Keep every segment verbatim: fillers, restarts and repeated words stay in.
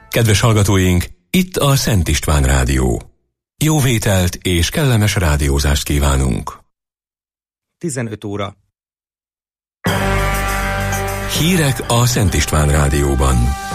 Kedves hallgatóink, itt a Szent István Rádió. Jó vételt és kellemes rádiózást kívánunk. tizenöt óra. Hírek a Szent István Rádióban.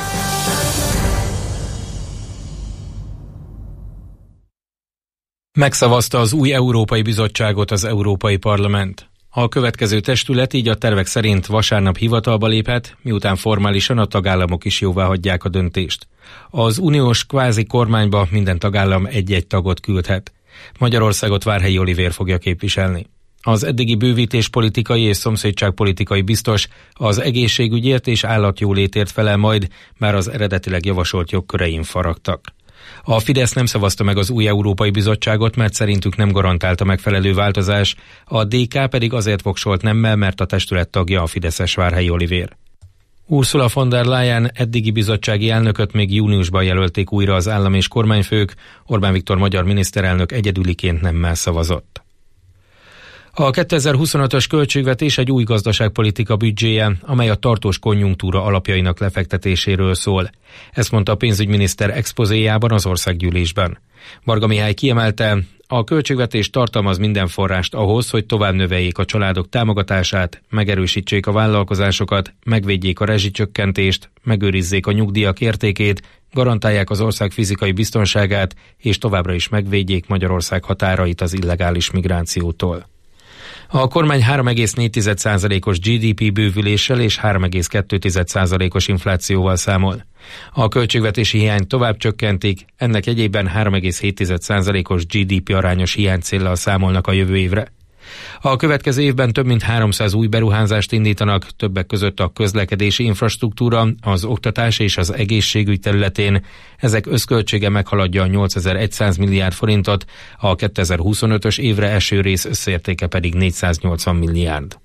Megszavazta az új Európai Bizottságot az Európai Parlament. A következő testület így a tervek szerint vasárnap hivatalba léphet, miután formálisan a tagállamok is jóváhagyják a döntést. Az uniós kvázi kormányba minden tagállam egy-egy tagot küldhet. Magyarországot Várhelyi Olivér fogja képviselni. Az eddigi bővítéspolitikai és szomszédságpolitikai biztos az egészségügyért és állatjólétért felel majd, már az eredetileg javasolt jogkörein faragtak. A Fidesz nem szavazta meg az új Európai Bizottságot, mert szerintük nem garantálta megfelelő változás, a dé ká pedig azért voksolt nemmel, mert a testület tagja a fideszes Várhelyi Olivér. Ursula von der Leyen eddigi bizottsági elnököt még júniusban jelölték újra az állam és kormányfők, Orbán Viktor magyar miniszterelnök egyedüliként nemmel szavazott. A kétezer-huszonötös költségvetés egy új gazdaságpolitika büdzséje, amely a tartós konjunktúra alapjainak lefektetéséről szól. Ezt mondta a pénzügyminiszter expozéjában az országgyűlésben. Varga Mihály kiemelte, a költségvetés tartalmaz minden forrást ahhoz, hogy tovább növeljék a családok támogatását, megerősítsék a vállalkozásokat, megvédjék a rezsicsökkentést, megőrizzék a nyugdíjak értékét, garantálják az ország fizikai biztonságát, és továbbra is megvédjék Magyarország határait az illegális migrációtól. A kormány három egész négy százalékos gé dé pé bővüléssel és három egész kettő százalékos inflációval számol. A költségvetési hiányt tovább csökkentik, ennek jegyében három egész hét százalékos gé dé pé arányos hiánycéllal számolnak a jövő évre. A következő évben több mint háromszáz új beruházást indítanak, többek között a közlekedési infrastruktúra, az oktatás és az egészségügy területén. Ezek összköltsége meghaladja a nyolcezer-száz milliárd forintot, a kétezer-huszonötös évre eső rész összértéke pedig négyszáznyolcvan milliárd.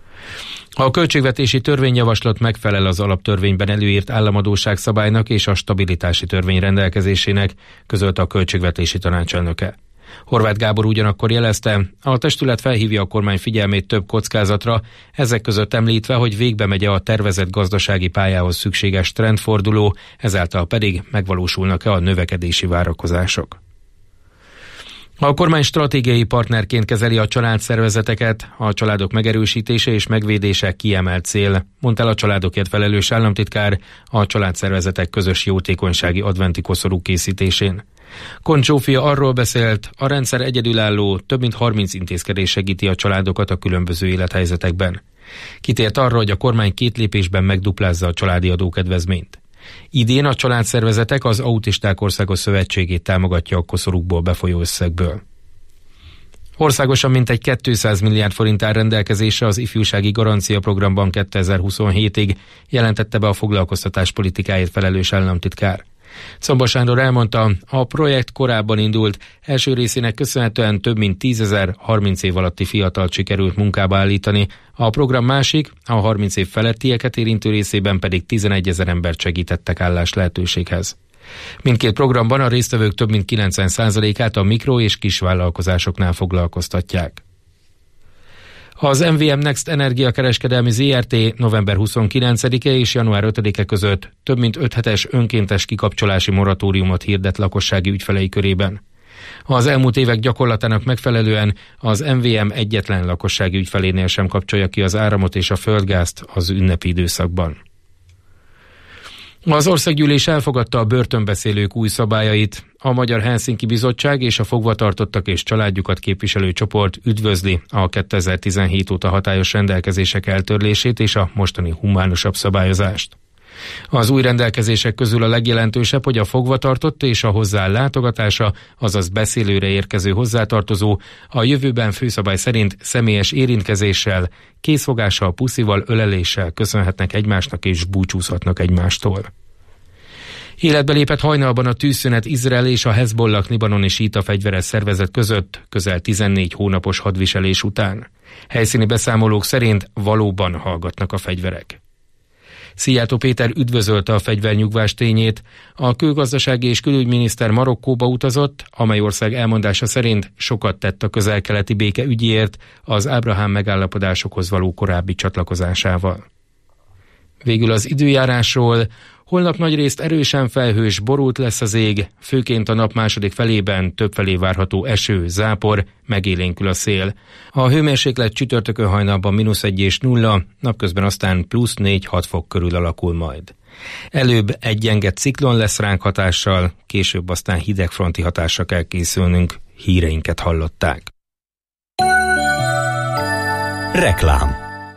A költségvetési törvényjavaslat megfelel az alaptörvényben előírt államadósság szabálynak és a stabilitási törvény rendelkezésének, közölte a költségvetési tanácselnöke. Horváth Gábor ugyanakkor jelezte, a testület felhívja a kormány figyelmét több kockázatra, ezek között említve, hogy végbe megy a tervezett gazdasági pályához szükséges trendforduló, ezáltal pedig megvalósulnak-e a növekedési várakozások. A kormány stratégiai partnerként kezeli a családszervezeteket, a családok megerősítése és megvédése kiemelt cél, mondta el a családokért felelős államtitkár a családszervezetek közös jótékonysági adventi koszorú készítésén. Koncz Zsófia arról beszélt, a rendszer egyedülálló, több mint harminc intézkedés segíti a családokat a különböző élethelyzetekben. Kitért arra, hogy a kormány két lépésben megduplázza a családi adókedvezményt. Idén a családszervezetek az Autisták Országos Szövetségét támogatja a koszorúkból befolyó összegből. Országosan mintegy kétszáz milliárd forint áll rendelkezésre az ifjúsági garancia programban kétezer-huszonhétig, jelentette be a foglalkoztatás politikáért felelős államtitkár. Czomba Sándor elmondta, a projekt korábban indult, első részének köszönhetően több mint tízezer harminc év alatti fiatalt sikerült munkába állítani, a program másik, a harminc év felettieket érintő részében pedig tizenegyezer embert segítettek állás lehetőséghez. Mindkét programban a résztvevők több mint kilencven százalékát a mikro- és kisvállalkozásoknál foglalkoztatják. Az em vé em Next Energiakereskedelmi zé er té november huszonkilencedike és január ötödike között több mint öt hetes önkéntes kikapcsolási moratóriumot hirdet lakossági ügyfelei körében. Az elmúlt évek gyakorlatának megfelelően az em vé em egyetlen lakossági ügyfelénél sem kapcsolja ki az áramot és a földgázt az ünnepi időszakban. Az országgyűlés elfogadta a börtönbeszélők új szabályait. A Magyar Helsinki Bizottság és a fogvatartottak és családjukat képviselő csoport üdvözli a kétezer-tizenhét óta hatályos rendelkezések eltörlését és a mostani humánusabb szabályozást. Az új rendelkezések közül a legjelentősebb, hogy a fogvatartott és a hozzá látogatása, azaz beszélőre érkező hozzátartozó a jövőben főszabály szerint személyes érintkezéssel, készfogással, puszival, öleléssel köszönhetnek egymásnak és búcsúzhatnak egymástól. Életbe lépett hajnalban a tűzszünet Izrael és a Hezbollah libanoni síta fegyveres szervezet között közel tizennégy hónapos hadviselés után. Helyszíni beszámolók szerint valóban hallgatnak a fegyverek. Szijjártó Péter üdvözölte a fegyvernyugvás tényét. A külgazdasági és külügyminiszter Marokkóba utazott, amely ország elmondása szerint sokat tett a közel-keleti béke ügyéért az Ábrahám megállapodásokhoz való korábbi csatlakozásával. Végül az időjárásról. Holnap nagyrészt erősen felhős, borult lesz az ég, főként a nap második felében többfelé várható eső, zápor, megélénkül a szél. A hőmérséklet csütörtökön hajnalban mínusz egy és nulla, napközben aztán plusz négy-hat fok körül alakul majd. Előbb egy gyenge ciklon lesz ránk hatással, később aztán hidegfronti hatásra kell készülnünk. Híreinket hallották. Reklám.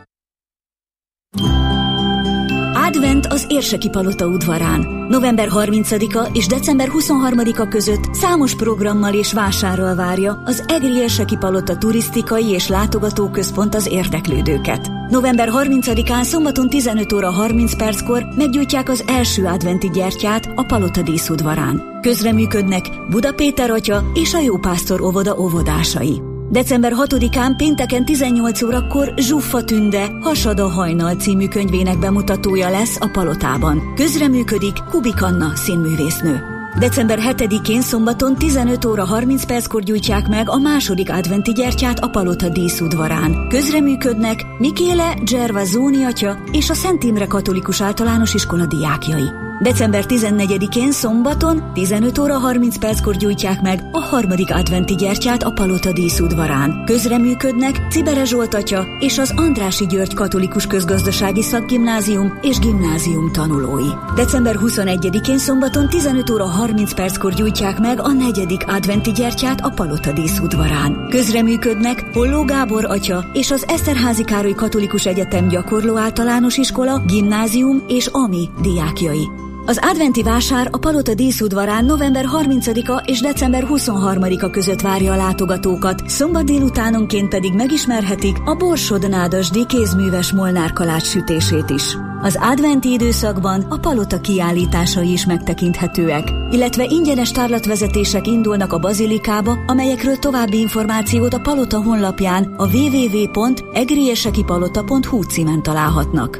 Advent az Érseki Palota udvarán. november harmincadika és december huszonharmadika között számos programmal és vásárral várja az Egri Érseki Palota turisztikai és látogatóközpont az érdeklődőket. november harmincadikán szombaton tizenöt óra harminc perckor meggyújtják az első adventi gyertyát a Palota díszudvarán. Közreműködnek Buda Péter atya és a Jópásztor óvoda óvodásai. december hatodikán pénteken tizennyolc órakor Zsuffa Tünde, Hasad a hajnal című könyvének bemutatója lesz a Palotában. Közreműködik Kubik Anna színművésznő. december hetedikén szombaton tizenöt óra harminc perckor gyújtják meg a második adventi gyertyát a Palota díszudvarán. Közreműködnek Mikéle Gervasoni atya és a Szent Imre Katolikus Általános Iskola diákjai. december tizennegyedikén szombaton tizenöt óra harminc perckor gyújtják meg a harmadik adventi gyertyát a Palota díszudvarán. Közreműködnek Cibere Zsolt atya és az Andrássy György Katolikus Közgazdasági Szakgimnázium és gimnázium tanulói. december huszonegyedikén szombaton tizenöt óra harminc perckor gyújtják meg a negyedik adventi gyertyát a Palota díszudvarán. Közreműködnek Holló Gábor atya és az Eszterházy Károly Katolikus Egyetem Gyakorló Általános Iskola, gimnázium és ami diákjai. Az adventi vásár a Palota díszudvarán november harmincadika és december huszonharmadika között várja a látogatókat, szombat délutánonként pedig megismerhetik a Borsod-Nádasdy kézműves Molnár kalács sütését is. Az adventi időszakban a Palota kiállításai is megtekinthetőek, illetve ingyenes tárlatvezetések indulnak a bazilikába, amelyekről további információt a Palota honlapján a double-u double-u double-u pont egriérsekipalota pont hu címen találhatnak.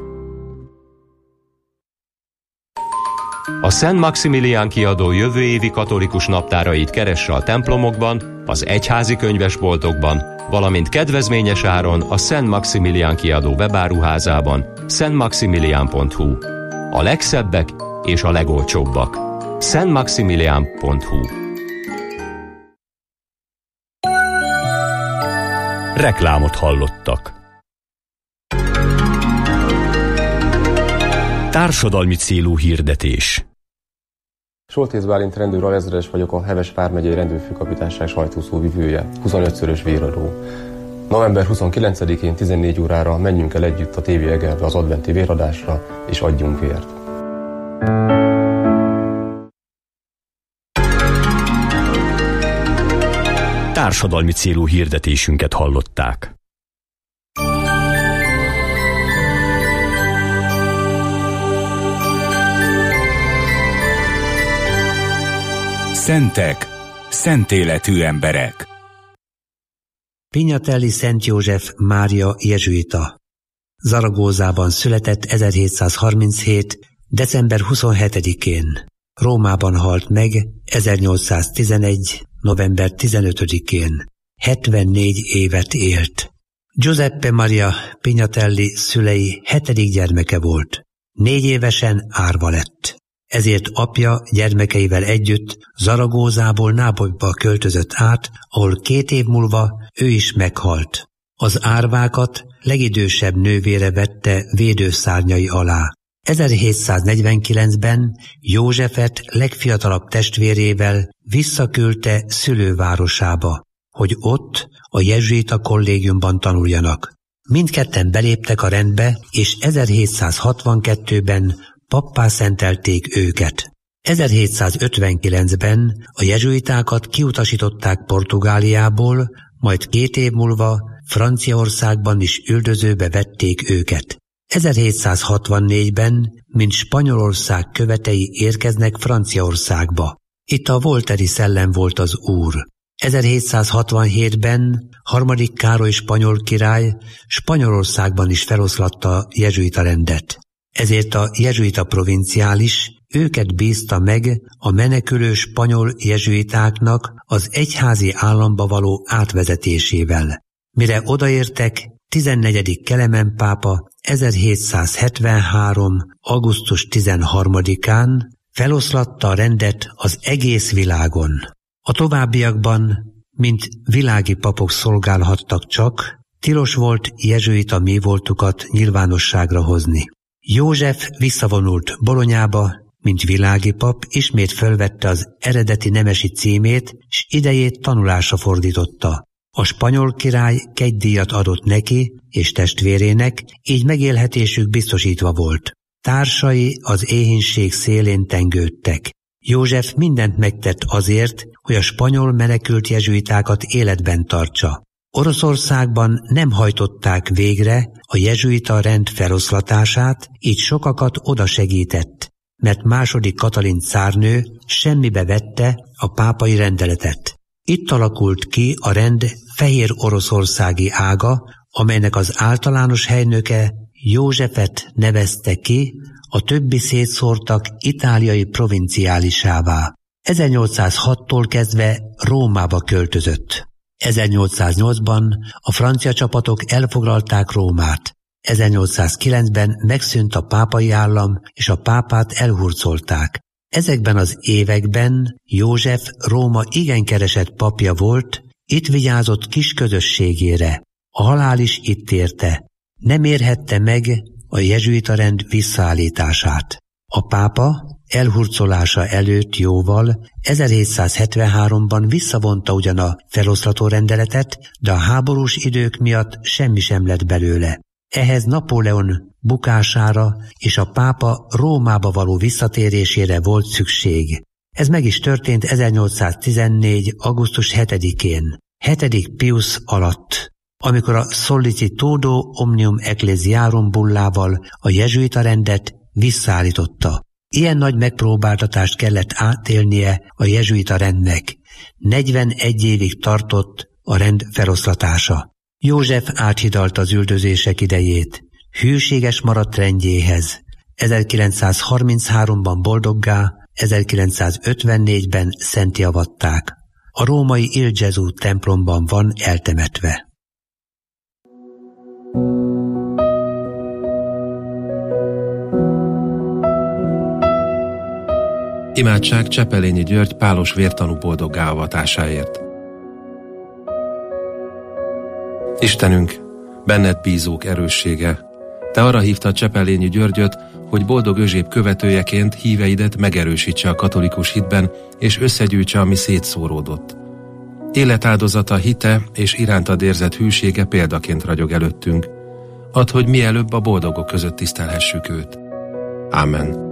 A Szent Maximilián kiadó jövő évi katolikus naptárait keresse a templomokban, az egyházi könyvesboltokban, valamint kedvezményes áron a Szent Maximilián kiadó webáruházában, szent maximilián pont hu. A legszebbek és a legolcsóbbak. szent maximilián pont hu. Reklámot hallottak. Társadalmi célú hirdetés. Soltész Bálint rendőr alezredes vagyok, a Heves vármegyei rendőrfőkapitányság sajtószó vivője, huszonötszörös véradó. november huszonkilencedikén tizennégy órára menjünk el együtt a té vé Egerbe az adventi véradásra, és adjunk vért. Társadalmi célú hirdetésünket hallották. Szentek, szent életű emberek. Pignatelli Szent József Mária jezsuita. Zaragózában született ezerhétszázharminchét. december huszonhetedikén. Rómában halt meg ezernyolcszáztizenegy. november tizenötödikén. hetvennégy évet élt. Giuseppe Maria Pignatelli szülei hetedik gyermeke volt. Négy évesen árva lett. Ezért apja gyermekeivel együtt Zaragózából Nápolyba költözött át, ahol két év múlva ő is meghalt. Az árvákat legidősebb nővére vette védőszárnyai alá. ezerhétszáznegyvenkilencben Józsefet legfiatalabb testvérével visszaküldte szülővárosába, hogy ott a jezsuita kollégiumban tanuljanak. Mindketten beléptek a rendbe, és ezerhétszázhatvankettőben pappá szentelték őket. ezerhétszázötvenkilencben a jezsuitákat kiutasították Portugáliából, majd két év múlva Franciaországban is üldözőbe vették őket. ezerhétszázhatvannégyben, mint Spanyolország követei érkeznek Franciaországba. Itt a volteri szellem volt az úr. ezerhétszázhatvanhétben harmadik Károly spanyol király Spanyolországban is feloszlatta a jezsuita rendet. Ezért a jezsuita provinciális őket bízta meg a menekülő spanyol jezsuitáknak az egyházi államba való átvezetésével. Mire odaértek, tizennegyedik Kelemen pápa ezerhétszázhetvenhárom. augusztus tizenharmadikán feloszlatta a rendet az egész világon. A továbbiakban, mint világi papok szolgálhattak csak, tilos volt jezsuita mévoltukat nyilvánosságra hozni. József visszavonult Bolonyába, mint világi pap, ismét fölvette az eredeti nemesi címét, s idejét tanulásra fordította. A spanyol király kegydíjat adott neki és testvérének, így megélhetésük biztosítva volt. Társai az éhínség szélén tengődtek. József mindent megtett azért, hogy a spanyol menekült jezsuitákat életben tartsa. Oroszországban nem hajtották végre a jezsuita rend feloszlatását, így sokakat oda segített, mert második Katalin cárnő semmibe vette a pápai rendeletet. Itt alakult ki a rend fehér oroszországi ága, amelynek az általános helynöke Józsefet nevezte ki, a többi szétszórtak itáliai provinciálisává. ezernyolcszázhattól kezdve Rómába költözött. ezernyolcszáznyolcban a francia csapatok elfoglalták Rómát. ezernyolcszázkilencben megszűnt a pápai állam, és a pápát elhurcolták. Ezekben az években József Róma igen keresett papja volt, itt vigyázott kis közösségére. A halál is itt érte. Nem érhette meg a jezsuita rend visszaállítását. A pápa elhurcolása előtt jóval ezerhétszázhetvenháromban visszavonta ugyan a feloszlató rendeletet, de a háborús idők miatt semmi sem lett belőle. Ehhez Napóleon bukására és a pápa Rómába való visszatérésére volt szükség. Ez meg is történt ezernyolcszáztizennégy. augusztus hetedikén, hetedik Piusz alatt, amikor a Sollicitudo Omnium Ecclesiarum bullával a jezsuita rendet visszaállította. Ilyen nagy megpróbáltatást kellett átélnie a jezsuita rendnek. negyvenegy évig tartott a rend feloszlatása. József áthidalta az üldözések idejét. Hűséges maradt rendjéhez. ezerkilencszázharminchárom. boldoggá, ezerkilencszázötvennégyben szentté avatták. A római Il Gesù templomban van eltemetve. Imádság Csepelényi György pálos vértanú boldoggá avatásáért. Istenünk, benned bízók erőssége, te arra hívtad Csepelényi Györgyöt, hogy boldog Özséb követőjeként híveidet megerősítse a katolikus hitben, és összegyűjtse, ami szétszóródott. Életáldozata, hite és irántad érzett hűsége példaként ragyog előttünk. Add, hogy mielőbb a boldogok között tisztelhessük őt. Ámen.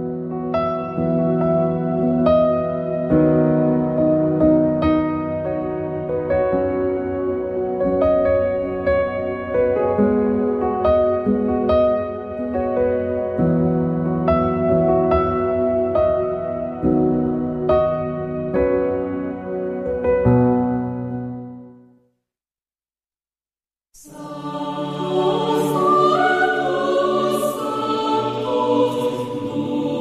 Oh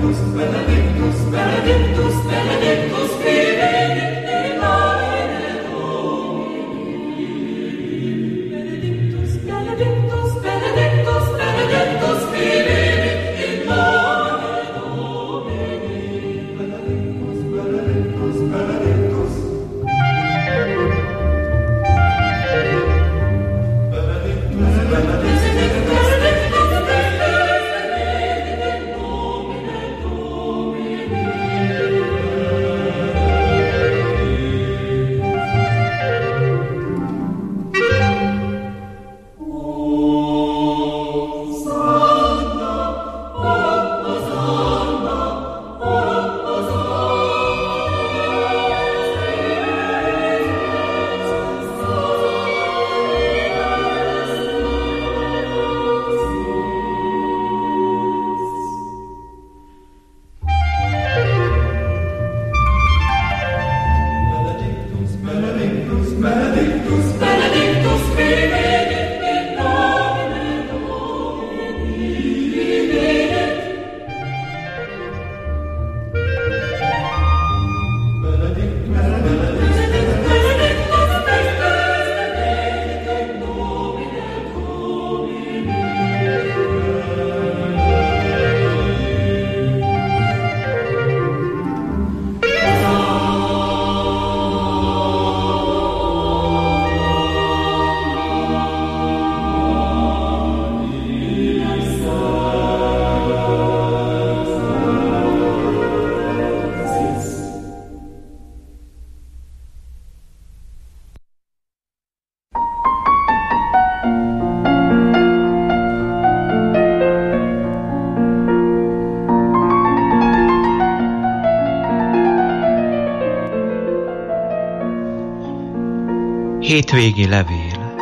Hétvégi levél.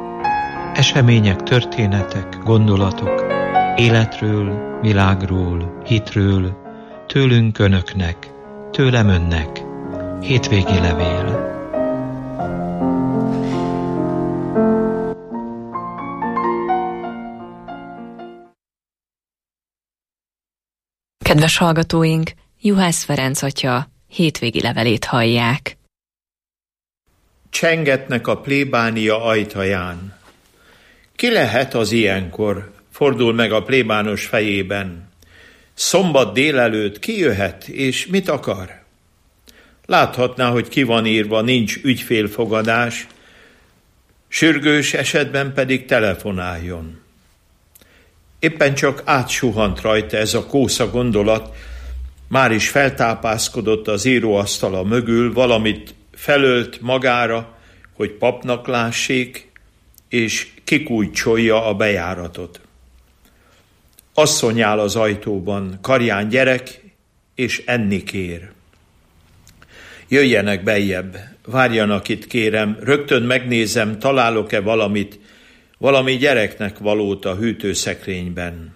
Események, történetek, gondolatok, életről, világról, hitről, tőlünk önöknek, tőlem önnek. Hétvégi levél. Kedves hallgatóink, Juhász Ferenc atya hétvégi levelét hallják. Csengetnek a plébánia ajtaján. Ki lehet az ilyenkor? Fordul meg a plébános fejében. Szombat délelőtt ki jöhet, és mit akar? Láthatná, hogy ki van írva, nincs ügyfélfogadás, sürgős esetben pedig telefonáljon. Éppen csak átsuhant rajta ez a kósza gondolat, már is feltápászkodott az íróasztala mögül, valamit felölt magára, hogy papnak lássék, és kikújcsolja a bejáratot. Asszony áll az ajtóban, karján gyerek, és enni kér. Jöjjenek bejjebb, várjanak itt, kérem, rögtön megnézem, találok-e valamit, valami gyereknek valót a hűtőszekrényben.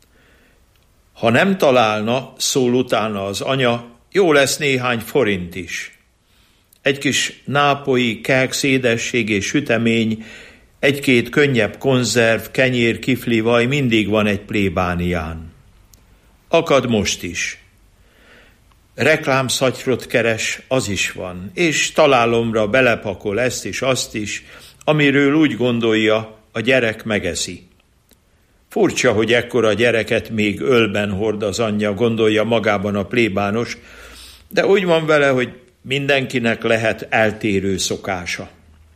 Ha nem találna, szól utána az anya, jó lesz néhány forint is. Egy kis nápolyi keks, édesség és sütemény, egy-két könnyebb konzerv, kenyér, kifli, vaj mindig van egy plébánián. Akad most is. Reklámszatyrot keres, az is van, és találomra belepakol ezt is, azt is, amiről úgy gondolja, a gyerek megeszi. Furcsa, hogy ekkora gyereket még ölben hord az anyja, gondolja magában a plébános, de úgy van vele, hogy mindenkinek lehet eltérő szokása.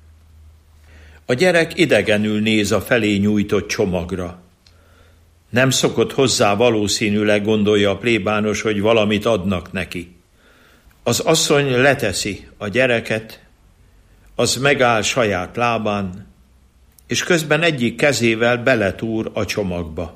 A gyerek idegenül néz a felé nyújtott csomagra. Nem szokott hozzá valószínűleg, gondolja a plébános, hogy valamit adnak neki. Az asszony leteszi a gyereket, az megáll saját lábán, és közben egyik kezével beletúr a csomagba.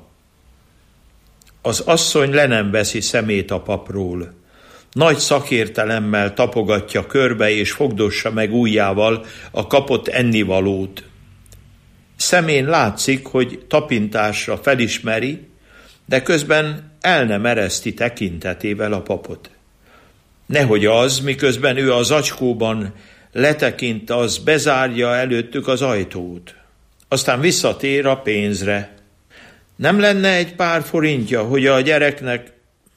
Az asszony le nem veszi szemét a papról. Nagy szakértelemmel tapogatja körbe és fogdossa meg ujjával a kapott ennivalót. Szemén látszik, hogy tapintásra felismeri, de közben el nem ereszti tekintetével a papot. Nehogy az, miközben ő az zacskóban letekint, az bezárja előttük az ajtót. Aztán visszatér a pénzre. Nem lenne egy pár forintja, hogy a gyereknek...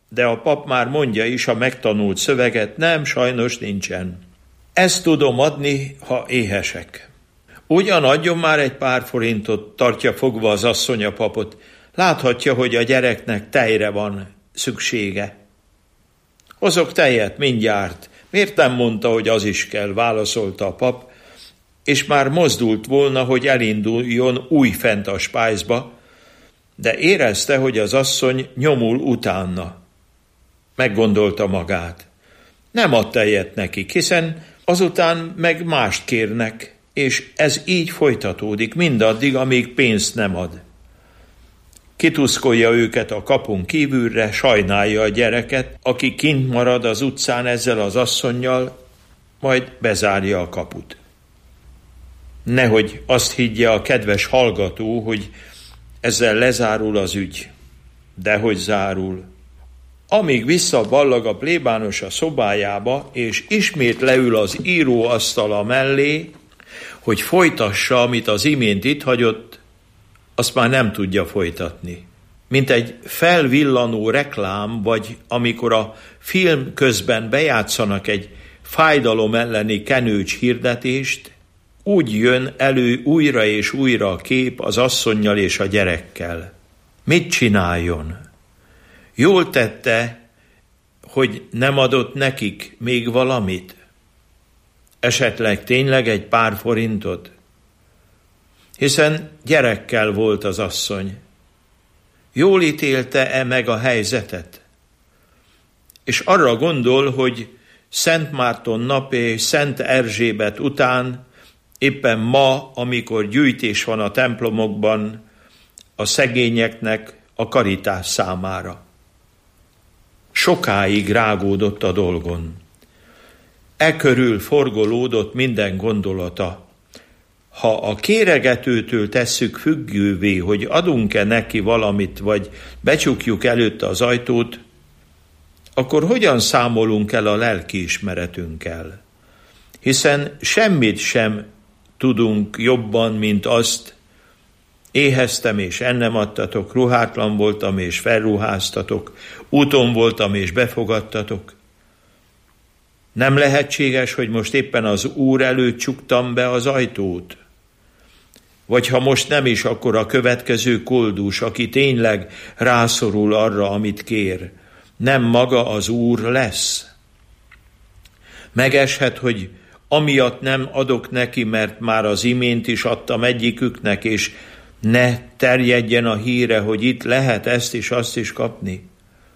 de a pap már mondja is a megtanult szöveget, nem, sajnos nincsen. Ezt tudom adni, ha éhesek. Ugyan adjon már egy pár forintot, tartja fogva az asszony a papot. Láthatja, hogy a gyereknek tejre van szüksége. Hozok tejet mindjárt. Miért nem mondta, hogy az is kell, válaszolta a pap, és már mozdult volna, hogy elinduljon újfent a spájzba, de érezte, hogy az asszony nyomul utána. Meggondolta magát. Nem ad tejet nekik, hiszen azután meg mást kérnek, és ez így folytatódik mindaddig, amíg pénzt nem ad. Kituszkolja őket a kapun kívülre, sajnálja a gyereket, aki kint marad az utcán ezzel az asszonnyal, majd bezárja a kaput. Nehogy azt higgye a kedves hallgató, hogy ezzel lezárul az ügy. Dehogy zárul. Amíg visszaballag a plébános a szobájába, és ismét leül az íróasztala mellé, hogy folytassa, amit az imént itt hagyott, azt már nem tudja folytatni. Mint egy felvillanó reklám, vagy amikor a film közben bejátszanak egy fájdalom elleni kenőcs hirdetést, úgy jön elő újra és újra a kép az asszonnyal és a gyerekkel. Mit csináljon? Jól tette, hogy nem adott nekik még valamit? Esetleg tényleg egy pár forintot? Hiszen gyerekkel volt az asszony. Jól ítélte-e meg a helyzetet? És arra gondol, hogy Szent Márton nap és Szent Erzsébet után, éppen ma, amikor gyűjtés van a templomokban, a szegényeknek a karitás számára. Sokáig rágódott a dolgon. E körül forgolódott minden gondolata. Ha a kéregetőtől tesszük függővé, hogy adunk-e neki valamit, vagy becsukjuk előtte az ajtót, akkor hogyan számolunk el a lelkiismeretünkkel? Hiszen semmit sem tudunk jobban, mint azt, éheztem és ennem adtatok, ruhátlan voltam és felruháztatok, úton voltam és befogadtatok. Nem lehetséges, hogy most éppen az Úr előtt csuktam be az ajtót? Vagy ha most nem is, akkor a következő koldus, aki tényleg rászorul arra, amit kér, nem maga az Úr lesz? Megeshet, hogy amiatt nem adok neki, mert már az imént is adtam egyiküknek, és ne terjedjen a híre, hogy itt lehet ezt és azt is kapni.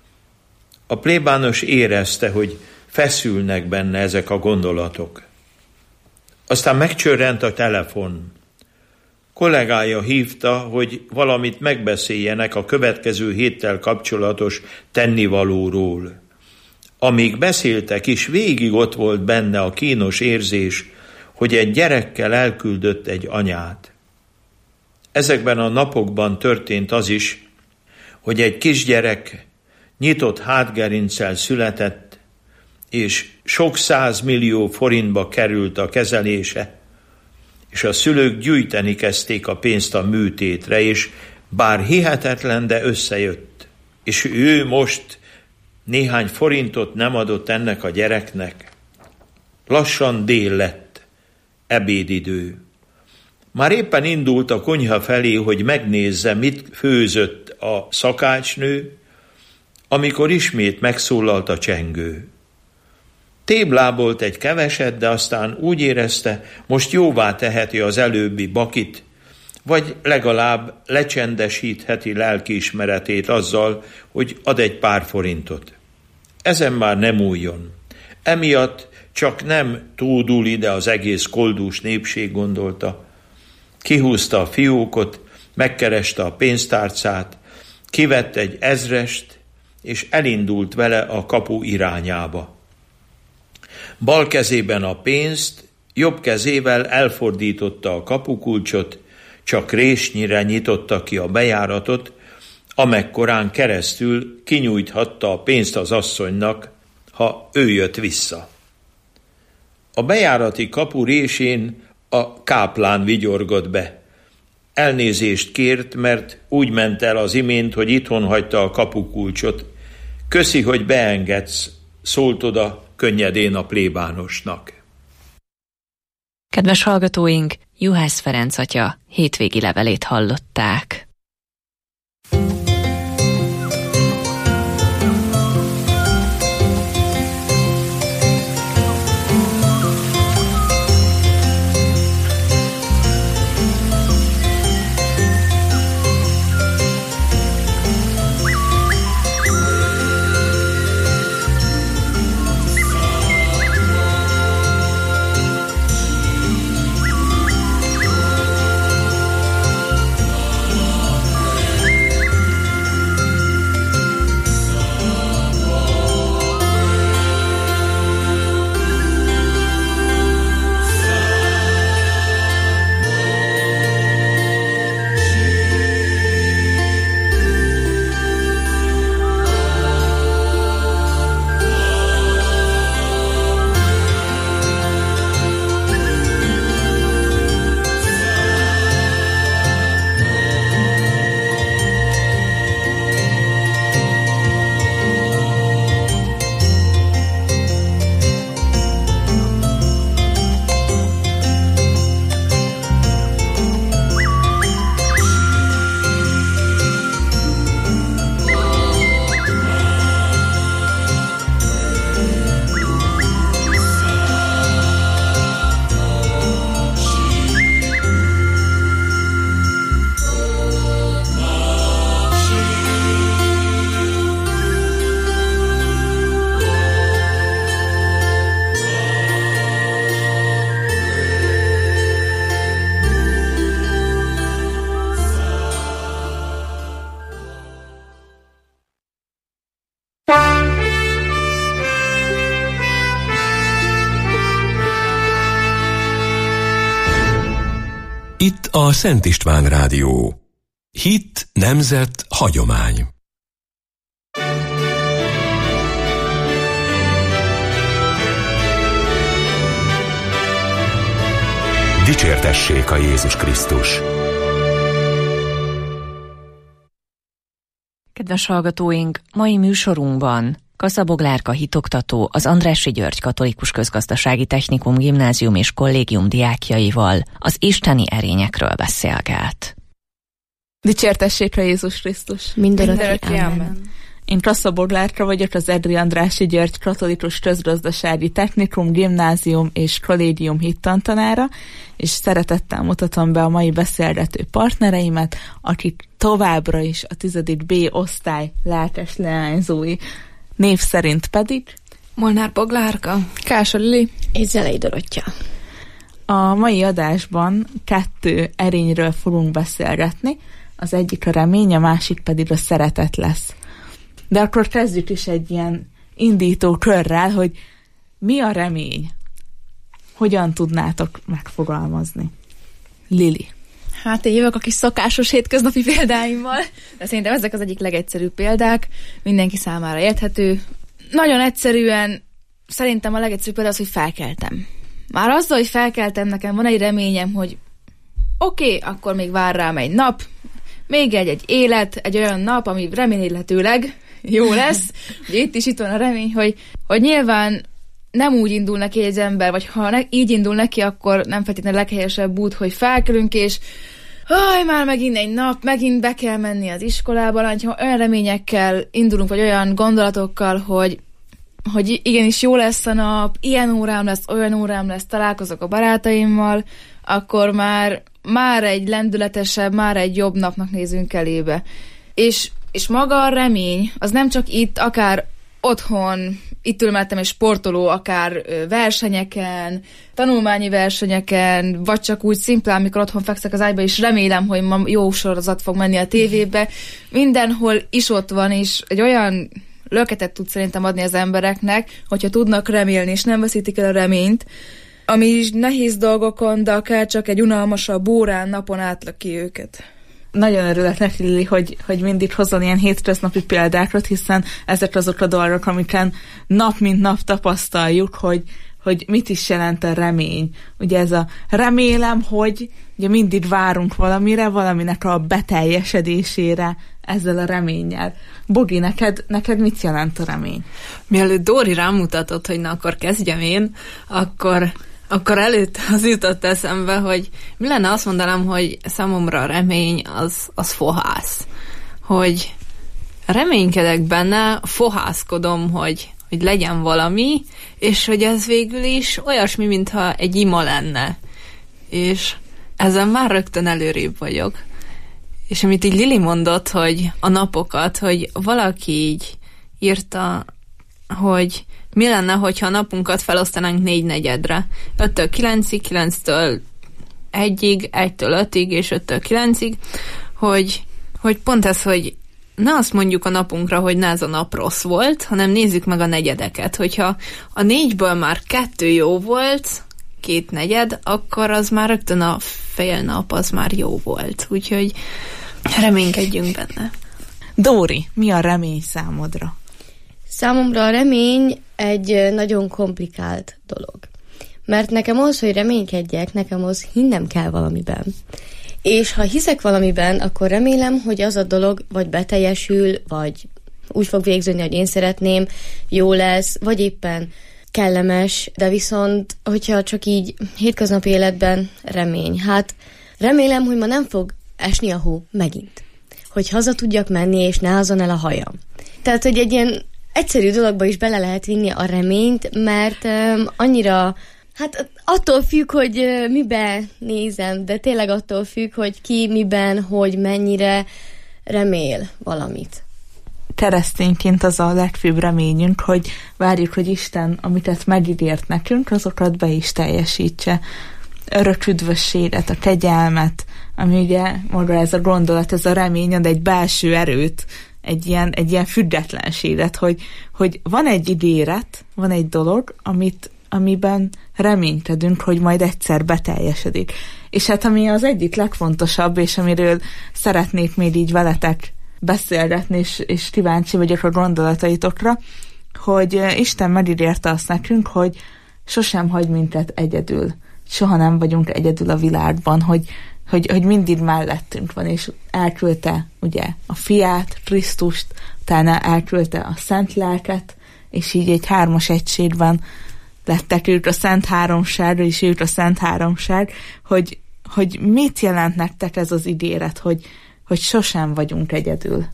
A plébános érezte, hogy feszülnek benne ezek a gondolatok. Aztán megcsörrent a telefon. Kollégája hívta, hogy valamit megbeszéljenek a következő héttel kapcsolatos tennivalóról. Amíg beszéltek is, végig ott volt benne a kínos érzés, hogy egy gyerekkel elküldött egy anyát. Ezekben a napokban történt az is, hogy egy kisgyerek nyitott hátgerinccel született, és sok százmillió forintba került a kezelése, és a szülők gyűjteni kezdték a pénzt a műtétre, és bár hihetetlen, de összejött. És ő most néhány forintot nem adott ennek a gyereknek. Lassan dél lett, ebédidő. Már éppen indult a konyha felé, hogy megnézze, mit főzött a szakácsnő, amikor ismét megszólalt a csengő. Téblábolt egy keveset, de aztán úgy érezte, most jóvá teheti az előbbi bakit, vagy legalább lecsendesítheti lelkiismeretét azzal, hogy ad egy pár forintot. Ezen már nem újjon. Emiatt csak nem tódul ide az egész koldús népség, gondolta. Kihúzta a fiókot, megkereste a pénztárcát, kivett egy ezrest, és elindult vele a kapu irányába. Bal kezében a pénzt, jobb kezével elfordította a kapukulcsot, csak résnyire nyitotta ki a bejáratot, amekkorán keresztül kinyújthatta a pénzt az asszonynak, ha ő jött vissza. A bejárati kapu résén a káplán vigyorgott be. Elnézést kért, mert úgy ment el az imént, hogy itthon hagyta a kapukulcsot. Köszi, hogy beengedsz, szólt oda könnyedén a plébánosnak. Kedves hallgatóink, Juhász Ferenc atya hétvégi levelét hallották. Itt a Szent István Rádió. Hit, nemzet, hagyomány. Dicsértessék a Jézus Krisztus! Kedves hallgatóink, mai műsorunkban Kassa Boglárka hitoktató, az Andrássy György Katolikus Közgazdasági Technikum Gimnázium és Kollégium diákjaival az isteni erényekről beszélget. Dicsértessék a Jézus Krisztus! Mindörökké, amen. Én Kassa Boglárka vagyok, az Edri Andrássy György Katolikus Közgazdasági Technikum Gimnázium és Kollégium hittanára, és szeretettel mutatom be a mai beszélgető partnereimet, akik továbbra is a tizedik B osztály lelkes leányzói, név szerint pedig Molnár Boglárka, Kásor Lili és Zelei Dorottya. A mai adásban kettő erényről fogunk beszélgetni, az egyik a remény, a másik pedig a szeretet lesz. De akkor kezdjük is egy ilyen indító körrel, hogy mi a remény? Hogyan tudnátok megfogalmazni? Lili. Hát én jövök a kis szokásos hétköznapi példáimmal, de szerintem ezek az egyik legegyszerűbb példák, mindenki számára érthető. Nagyon egyszerűen szerintem a legegyszerűbb példa az, hogy felkeltem. Már azzal, hogy felkeltem, nekem van egy reményem, hogy oké, okay, akkor még vár rám egy nap, még egy, egy élet, egy olyan nap, ami remélhetőleg jó lesz. Ugye itt is itt van a remény, hogy, hogy nyilván nem úgy indul neki egy ember, vagy ha ne, így indul neki, akkor nem feltétlenül a leghelyesebb út, hogy felkelünk, és aj, már megint egy nap, megint be kell menni az iskolába, ha olyan reményekkel indulunk, vagy olyan gondolatokkal, hogy, hogy igenis jó lesz a nap, ilyen órám lesz, olyan órám lesz, találkozok a barátaimmal, akkor már, már egy lendületesebb, már egy jobb napnak nézünk elébe. És, és maga a remény, az nem csak itt, akár otthon, itt ülmeltem egy sportoló, akár versenyeken, tanulmányi versenyeken, vagy csak úgy szimplán, amikor otthon fekszek az ágyba, és remélem, hogy ma jó sorozat fog menni a tévébe. Mindenhol is ott van, és egy olyan löketet tud szerintem adni az embereknek, hogyha tudnak remélni, és nem veszítik el a reményt, ami nehéz dolgokon, de akár csak egy unalmasabb órán, napon átlak ki őket. Nagyon örülök neki, Lili, hogy, hogy mindig hozol ilyen hétköznapi példákat, hiszen ezek azok a dolgok, amiken nap mint nap tapasztaljuk, hogy, hogy mit is jelent a remény. Ugye ez a remélem, hogy ugye mindig várunk valamire, valaminek a beteljesedésére ezzel a reménnyel. Bogi, neked, neked mit jelent a remény? Mielőtt Dóri rámutatott, hogy na akkor kezdjem én, akkor, akkor előtt az jutott eszembe, hogy mi lenne azt mondanám, hogy számomra a remény az, az fohász. Hogy reménykedek benne, fohászkodom, hogy, hogy legyen valami, és hogy ez végül is olyasmi, mintha egy ima lenne. És ezen már rögtön előrébb vagyok. És amit így Lili mondott, hogy a napokat, hogy valaki így írta, hogy mi lenne, hogyha a napunkat felosztanánk négy negyedre. öttől kilencig, kilenctől egyig, egytől ötig és öttől kilencig, hogy, hogy pont ez, hogy ne azt mondjuk a napunkra, hogy ne ez a nap rossz volt, hanem nézzük meg a negyedeket. Hogyha a négyből már kettő jó volt, két negyed, akkor az már rögtön a fél nap, az már jó volt. Úgyhogy reménykedjünk benne. Dóri, mi a remény számodra? Számomra a remény egy nagyon komplikált dolog. Mert nekem az, hogy reménykedjek, nekem az hinnem kell valamiben. És ha hiszek valamiben, akkor remélem, hogy az a dolog vagy beteljesül, vagy úgy fog végződni, hogy én szeretném, jó lesz, vagy éppen kellemes, de viszont, hogyha csak így hétköznapi életben remény. Hát remélem, hogy ma nem fog esni a hó megint. Hogy haza tudjak menni, és ne azon el a hajam. Tehát, hogy egy ilyen egyszerű dologba is bele lehet vinni a reményt, mert um, annyira, hát attól függ, hogy uh, miben nézem, de tényleg attól függ, hogy ki, miben, hogy mennyire remél valamit. Keresztényként az a legfőbb reményünk, hogy várjuk, hogy Isten, amit megígért nekünk, azokat be is teljesítse. Örök üdvösséget, a kegyelmet, ami ugye maga ez a gondolat, ez a remény ad egy belső erőt, egy ilyen, egy ilyen függetlenséget, hogy, hogy van egy ígéret, van egy dolog, amit, amiben reménykedünk, hogy majd egyszer beteljesedik. És hát ami az egyik legfontosabb, és amiről szeretnék még így veletek beszélgetni, és, és kíváncsi vagyok a gondolataitokra, hogy Isten megígérte azt nekünk, hogy sosem hagy minket egyedül. Soha nem vagyunk egyedül a világban, hogy, hogy, hogy mindig mellettünk van, és elküldte ugye a fiát, Krisztust, utána elküldte a szent lelket, és így egy hármas egységben lettek ők a szent háromság, és ők a szent háromság, hogy, hogy mit jelent nektek ez az ígéret, hogy, hogy sosem vagyunk egyedül.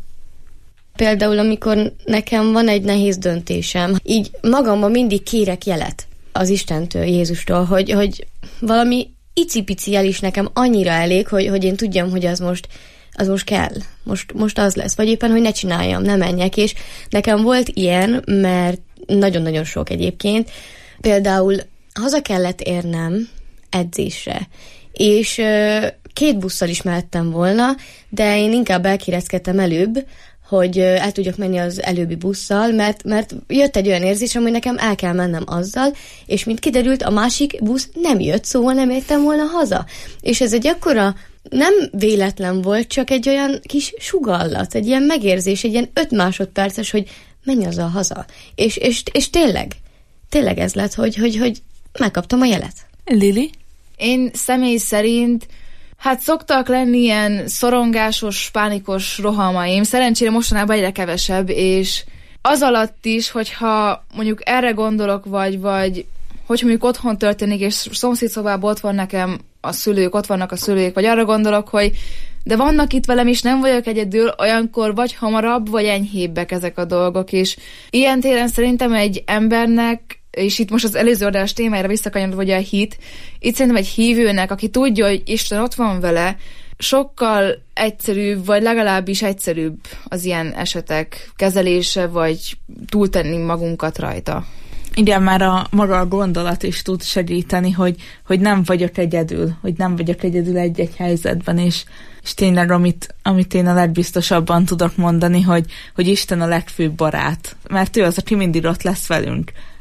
Például, amikor nekem van egy nehéz döntésem, így magamban mindig kérek jelet az Istentől, Jézustól, hogy, hogy valami icipici jel is nekem annyira elég, hogy, hogy én tudjam, hogy az most, az most kell, most, most az lesz, vagy éppen, hogy ne csináljam, ne menjek, és nekem volt ilyen, mert nagyon-nagyon sok egyébként, például haza kellett érnem edzésre, és két busszal is mehettem volna, de én inkább elkéreckedtem előbb, hogy el tudjak menni az előbbi busszal, mert, mert jött egy olyan érzés, hogy nekem el kell mennem azzal, és mint kiderült, a másik busz nem jött, szóval nem értem volna haza. És ez egy akkora nem véletlen volt, csak egy olyan kis sugallat, egy ilyen megérzés, egy ilyen öt másodperces, hogy menj azzal haza. És, és, és tényleg, tényleg ez lett, hogy, hogy, hogy megkaptam a jelet. Lili? Én személy szerint hát szoktak lenni ilyen szorongásos, pánikos rohamaim. Szerencsére mostanában egyre kevesebb, és az alatt is, hogyha mondjuk erre gondolok, vagy, vagy hogy mondjuk otthon történik, és szomszédszobában ott van nekem a szülők, ott vannak a szülők, vagy arra gondolok, hogy de vannak itt velem, és nem vagyok egyedül, olyankor vagy hamarabb, vagy enyhébbek ezek a dolgok, és ilyen téren szerintem egy embernek, és itt most az előző adás témájára visszakanyarodva, hogy a hit, itt szerintem egy hívőnek, aki tudja, hogy Isten ott van vele, sokkal egyszerűbb, vagy legalábbis egyszerűbb az ilyen esetek kezelése, vagy túltenni magunkat rajta. Igen, már a maga a gondolat is tud segíteni, hogy, hogy nem vagyok egyedül, hogy nem vagyok egyedül egy-egy helyzetben, és, és tényleg, amit, amit én a legbiztosabban tudok mondani, hogy, hogy Isten a legfőbb barát, mert ő az, aki mindig ott lesz velünk.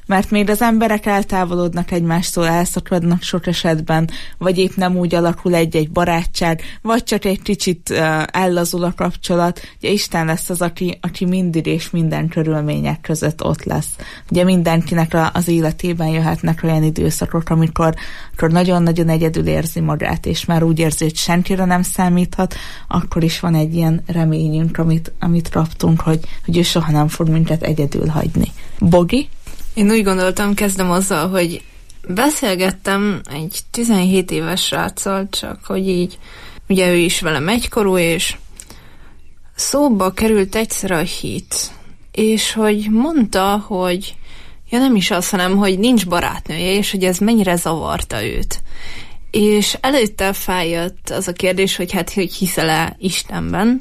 mert még az emberek eltávolodnak egymástól, elszakadnak sok esetben, vagy épp nem úgy alakul egy-egy barátság, vagy csak egy kicsit uh, ellazul a kapcsolat. Ugye Isten lesz az, aki, aki mindig és minden körülmények között ott lesz. Ugye mindenkinek a, az életében jöhetnek olyan időszakok, amikor, amikor nagyon-nagyon egyedül érzi magát, és már úgy érzi, hogy senkire nem számíthat, akkor is van egy ilyen reményünk, amit, amit kaptunk, hogy, hogy ő soha nem fog minket egyedül hagyni. Bogi? Én úgy gondoltam, kezdem azzal, hogy beszélgettem egy tizenhét éves sráccal, csak hogy így, ugye ő is velem egykorú, és szóba került egyszer a hit, és hogy mondta, hogy ja nem is az, hanem, hogy nincs barátnője, és hogy ez mennyire zavarta őt. És előtte feljött az a kérdés, hogy hát, hogy hiszel-e Istenben,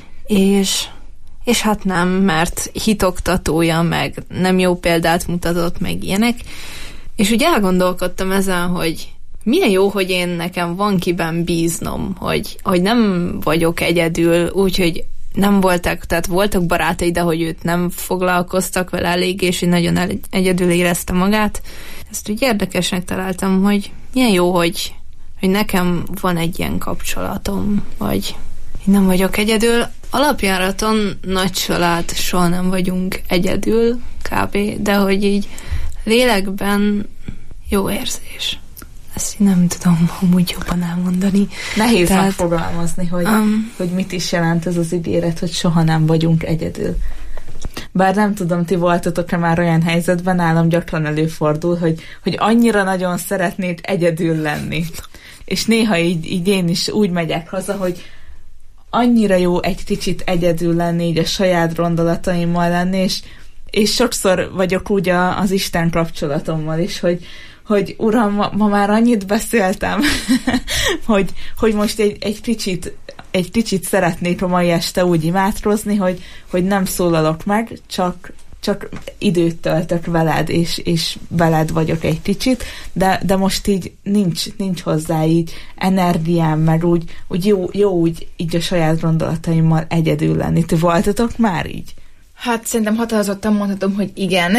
és, és hát nem, mert hitoktatója, meg nem jó példát mutatott, meg ilyenek. És úgy elgondolkodtam ezen, hogy milyen jó, hogy én nekem van kiben bíznom, hogy, hogy nem vagyok egyedül, úgyhogy nem voltak, tehát voltak barátai, de hogy őt nem foglalkoztak vele elég, és így nagyon egyedül érezte magát. Ezt úgy érdekesnek találtam, hogy milyen jó, hogy, hogy nekem van egy ilyen kapcsolatom, vagy nem vagyok egyedül. Alapjáraton nagy család, soha nem vagyunk egyedül, kb. De hogy így lélekben jó érzés. Ezt nem tudom amúgy jobban elmondani. Nehéz Tehát, megfogalmazni, hogy, um, hogy mit is jelent ez az ígéret, hogy soha nem vagyunk egyedül. Bár nem tudom, ti voltatok-e már olyan helyzetben, nálam gyakran előfordul, hogy, hogy annyira nagyon szeretnék egyedül lenni. És néha így, így én is úgy megyek haza, hogy annyira jó egy kicsit egyedül lenni, így a saját gondolataimmal lenni, és, és sokszor vagyok úgy a, az Isten kapcsolatommal is, hogy hogy uram, ma, ma már annyit beszéltem, hogy, hogy most egy, egy kicsit egy kicsit szeretnék a mai este úgy imádkozni, hogy, hogy nem szólalok meg, csak, csak időt töltök veled, és, és veled vagyok egy kicsit, de, de most így nincs, nincs hozzá így energiám, meg úgy, úgy jó, jó úgy így a saját gondolataimmal egyedül lenni. Ti voltatok már így? Hát szerintem határozottan mondhatom, hogy igen.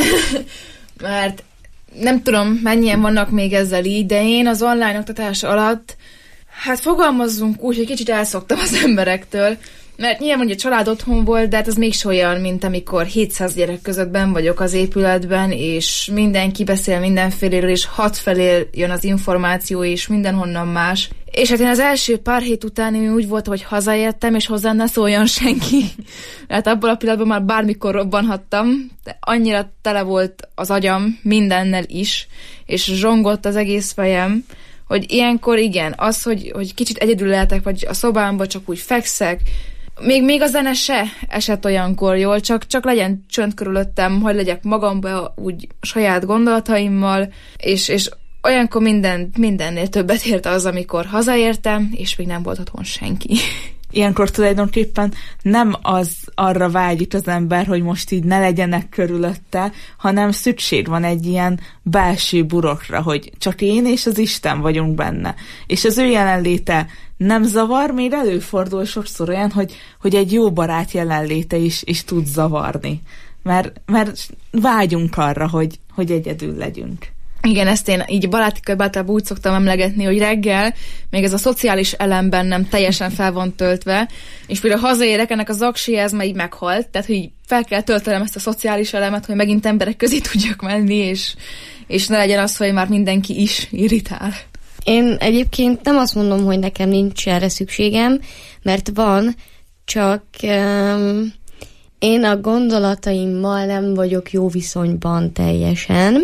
Mert nem tudom, mennyien vannak még ezzel így, de én az online oktatás alatt hát fogalmazzunk úgy, hogy kicsit elszoktam az emberektől, mert nyilván ugye a család otthon volt, de hát az mégis olyan, mint amikor hétszáz gyerek között benn vagyok az épületben, és mindenki beszél mindenféléről, és hat felé jön az információ, és mindenhonnan más. És hát én az első pár hét után én úgy voltam, hogy hazaértem, és hozzám ne szóljon senki. Hát abban a pillanatban már bármikor robbanhattam, de annyira tele volt az agyam mindennel is, és zsongott az egész fejem, hogy ilyenkor igen, az, hogy, hogy kicsit egyedül lehetek, vagy a szobámban csak úgy fekszek, még, még a zene se esett olyankor jól, csak, csak legyen csönd körülöttem, hogy legyek magamba úgy saját gondolataimmal, és, és olyankor minden, mindennél többet ért az, amikor hazaértem, és még nem volt otthon senki. Ilyenkor tulajdonképpen nem az arra vágyik az ember, hogy most így ne legyenek körülötte, hanem szükség van egy ilyen belső burokra, hogy csak én és az Isten vagyunk benne. És az ő jelenléte nem zavar, még előfordul sokszor olyan, hogy, hogy egy jó barát jelenléte is, is tud zavarni. Mert, mert vágyunk arra, hogy, hogy egyedül legyünk. Igen, ezt én így baráti körben úgy szoktam emlegetni, hogy reggel még ez a szociális elem bennem teljesen fel van töltve, és például hazaérek, ennek az aksi, ez már így meghalt, tehát hogy fel kell töltenem ezt a szociális elemet, hogy megint emberek közé tudjak menni, és, és ne legyen az, hogy már mindenki is irritál. Én egyébként nem azt mondom, hogy nekem nincs erre szükségem, mert van, csak um, én a gondolataimmal nem vagyok jó viszonyban teljesen,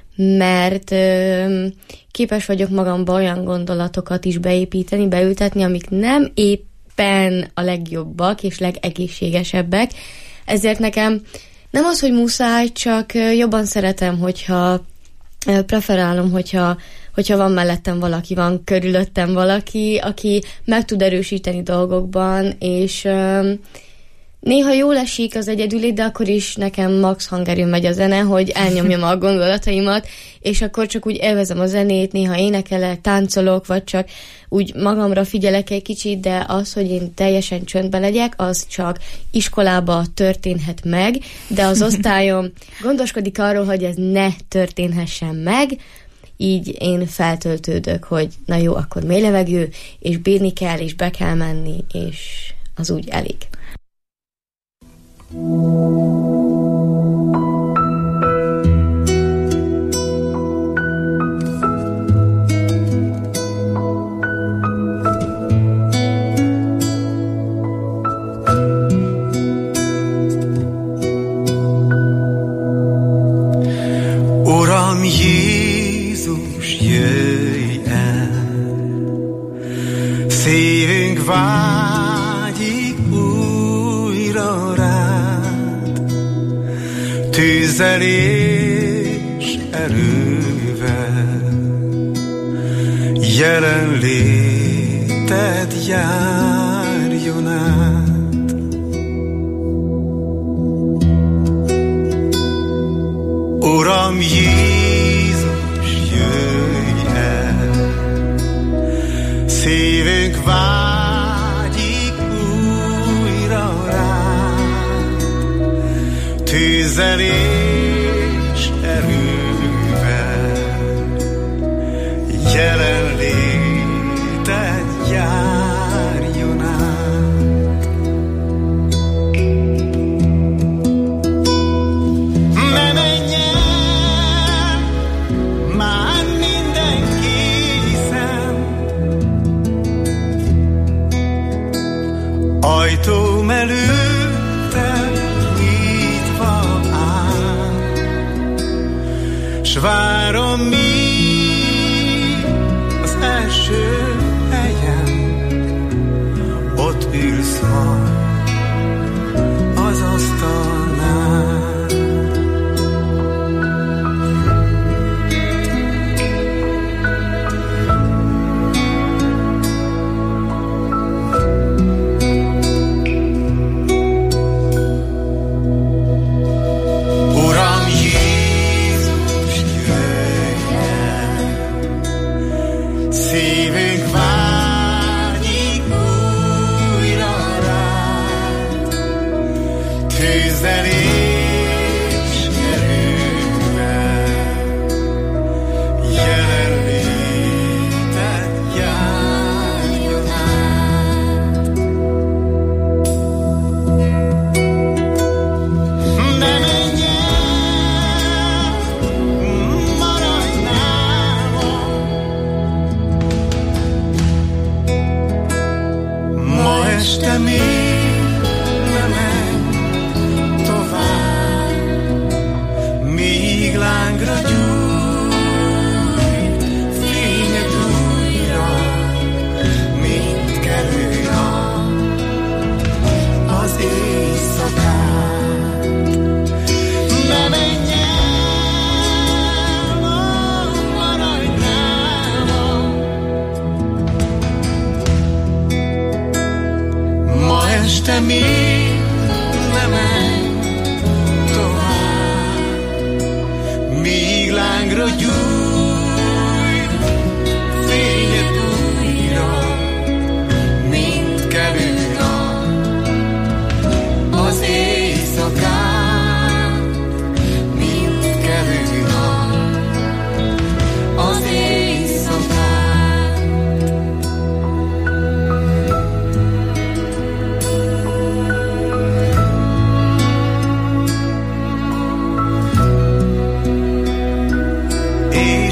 mert ö, képes vagyok magamba olyan gondolatokat is beépíteni, beültetni, amik nem éppen a legjobbak és legegészségesebbek. Ezért nekem nem az, hogy muszáj, csak jobban szeretem, hogyha preferálom, hogyha, hogyha van mellettem valaki, van körülöttem valaki, aki meg tud erősíteni dolgokban, és ö, Néha jól esik az egyedüli, de akkor is nekem max hangerő megy a zene, hogy elnyomjam a gondolataimat, és akkor csak úgy élvezem a zenét, néha énekelek, táncolok, vagy csak úgy magamra figyelek egy kicsit, de az, hogy én teljesen csöndben legyek, az csak iskolába történhet meg, de az osztályom gondoskodik arról, hogy ez ne történhessen meg, így én feltöltődök, hogy na jó, akkor mély levegő, és bírni kell, és be kell menni, és az úgy elég. Uram Jézus, jöjj el, szívünk vágyik újra rád, tűzzel és erővel, jelenléted járjon át. Uram Jézus, jöjj el, szívünk vágyik újra rád, tűzzel és erővel, jelenléted járjon át. Ne menj el, már mindenki szent, ajtóm előtte nyitva áll, s várom még az első helyen, ott ülsz majd az asztalnál. Uram Jézus, jöjj el, szívünk vágyik újra rád, tűzzel és erővel, jelenléted járjon át. Ne menj el, maradj nálam, ma este még ne menj tovább, míg lángra gyújt fényed újra, mint kelő nap az éjszakán. Ne menj el, maradj nálam, ma este még ne menj tovább, míg lángra gyújt fényed újra, mint kelő nap az éjszakán, mint kelő nap az éjszakán. Én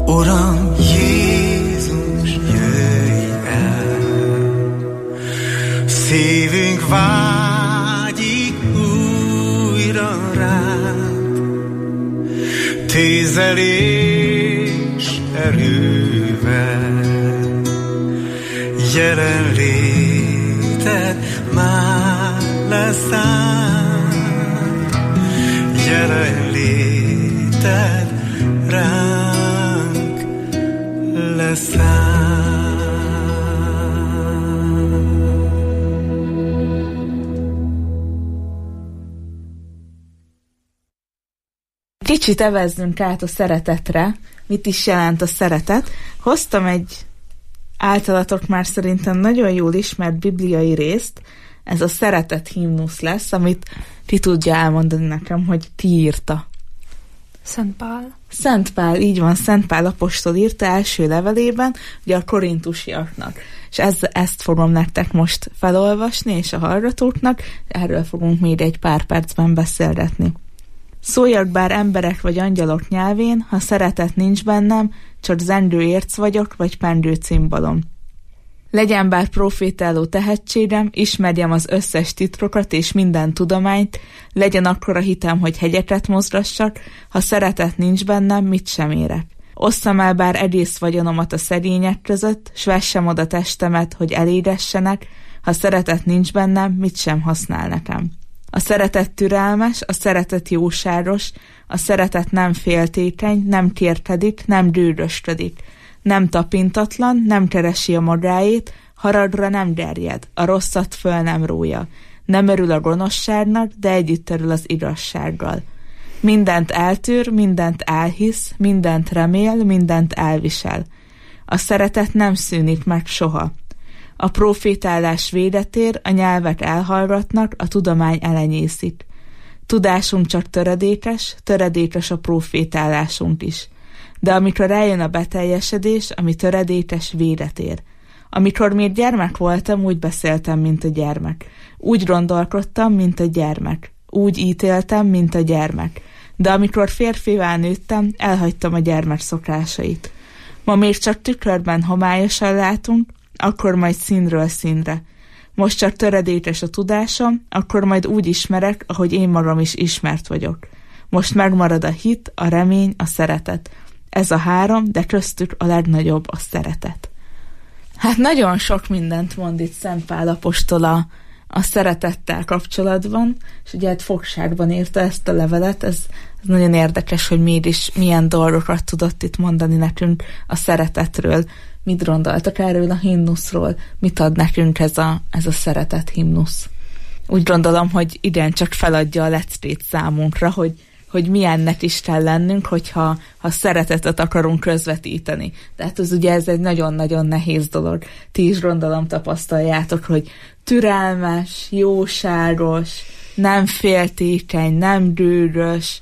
Uram Jézus, jöjj el, szívünk vágyik újra rád, tízzel és erővel, jelenléted már leszáll, jelenléted ránk leszáll. Kicsit evezzünk át a szeretetre. Mit is jelent a szeretet? Hoztam egy általatok már szerintem nagyon jól ismert bibliai részt. Ez a szeretet himnusz lesz, amit ti tudja elmondani nekem, hogy ti írta. Szent Pál. Szent Pál, így van, Szent Pál apostol írta első levelében, ugye a korintusiaknak. És ez, ezt fogom nektek most felolvasni, és a hallgatóknak, erről fogunk még egy pár percben beszélgetni. Szóljak bár emberek vagy angyalok nyelvén, ha szeretet nincs bennem, csak zendő érc vagyok, vagy pendő cimbalom. Legyen bár profétáló tehetségem, ismerjem az összes titkokat és minden tudományt, legyen akkora hitem, hogy hegyeket mozgassak, ha szeretet nincs bennem, mit sem érek. Osszam el bár egész vagyonomat a szegények között, s vessem oda testemet, hogy elégessenek, ha szeretet nincs bennem, mit sem használ nekem. A szeretet türelmes, a szeretet jóságos, a szeretet nem féltékeny, nem kérkedik, nem dühösködik, nem tapintatlan, nem keresi a magáét, haragra nem gerjed, a rosszat föl nem rója, nem örül a gonoszságnak, de együtt örül az igazsággal. Mindent eltűr, mindent elhisz, mindent remél, mindent elvisel. A szeretet nem szűnik meg soha. A profétálás véget ér, a nyelvek elhallgatnak, a tudomány elenyészik. Tudásunk csak töredékes, töredékes a profétálásunk is. De amikor eljön a beteljesedés, ami töredékes, véget ér. Amikor még gyermek voltam, úgy beszéltem, mint a gyermek. Úgy gondolkodtam, mint a gyermek. Úgy ítéltem, mint a gyermek. De amikor férfivá nőttem, elhagytam a gyermek szokásait. Ma még csak tükörben homályosan látunk, akkor majd színről színre. Most csak töredékes a tudásom, akkor majd úgy ismerek, ahogy én magam is ismert vagyok. Most megmarad a hit, a remény, a szeretet. Ez a három, de köztük a legnagyobb a szeretet. Hát nagyon sok mindent mond itt Szent Pál apostol a, a szeretettel kapcsolatban, és ugye hát fogságban írta ezt a levelet, ez, ez nagyon érdekes, hogy mégis milyen dolgokat tudott itt mondani nekünk a szeretetről. Mit gondoltak erről a himnuszról? Mit ad nekünk ez a, ez a szeretet himnusz? Úgy gondolom, hogy igen, csak feladja a leckét számunkra, hogy, hogy milyennek is kell lennünk, hogyha ha szeretetet akarunk közvetíteni. Tehát az ugye ez egy nagyon-nagyon nehéz dolog. Ti is gondolom tapasztaljátok, hogy türelmes, jóságos, nem féltékeny, nem dühös,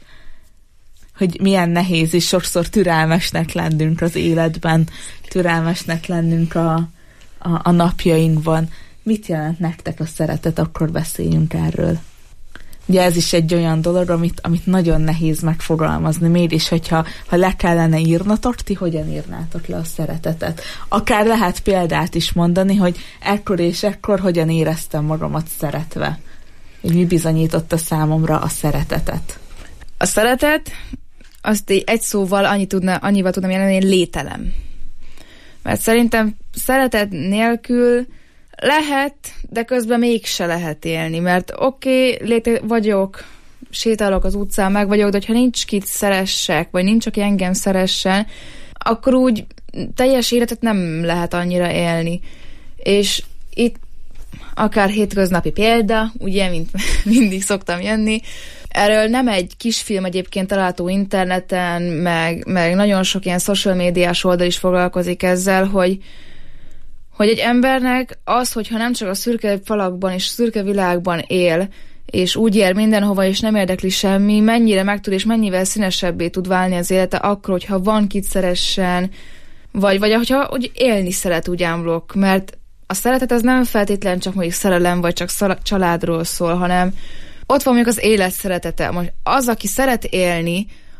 hogy milyen nehéz is sokszor türelmesnek lennünk az életben, türelmesnek lennünk a, a, a napjainkban. Mit jelent nektek a szeretet, akkor beszéljünk erről. Ugye ez is egy olyan dolog, amit, amit nagyon nehéz megfogalmazni. Mégis, hogyha ha le kellene írnatok, ti hogyan írnátok le a szeretetet? Akár lehet példát is mondani, hogy ekkor és ekkor hogyan éreztem magamat szeretve. Hogy mi bizonyította számomra a szeretetet. A szeretet, azt egy szóval annyi tudna, annyival tudnám jelenteni, lételem. Mert szerintem szeretet nélkül lehet, de közben mégse lehet élni, mert oké, okay, léte vagyok, sétálok az utcán, meg vagyok, de ha nincs kit szeressek, vagy nincs, aki engem szeressen, akkor úgy teljes életet nem lehet annyira élni. És itt akár hétköznapi példa, ugye, mint mindig szoktam jönni, erről nem egy kisfilm egyébként található interneten, meg, meg nagyon sok ilyen social médiás oldal is foglalkozik ezzel, hogy, hogy egy embernek az, hogyha nem csak a szürke falakban és szürke világban él, és úgy ér mindenhova, és nem érdekli semmi, mennyire meg tud, és mennyivel színesebbé tud válni az élete akkor, hogyha van kit szeressen, vagy, vagy hogyha hogy élni szeret úgy ámblok, mert a szeretet az nem feltétlen csak mondjuk szerelem, vagy csak szal- családról szól, hanem ott van mondjuk az élet szeretete. Most az, aki szeret élni,